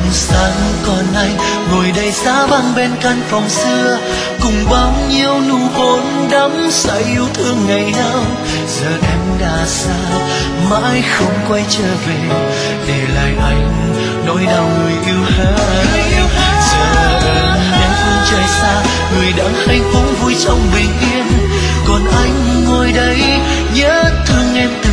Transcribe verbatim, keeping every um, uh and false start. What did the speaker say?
sáng còn anh ngồi đây giá vắng bên căn phòng xưa, cùng bao nhiêu nụ hôn đắm say yêu thương ngày nào. Giờ em đã xa mãi không quay trở về, để lại anh nỗi đau người yêu hết. Giờ em phương trời xa, người đang hạnh phúc vui trong bình yên, còn anh ngồi đây nhớ thương em.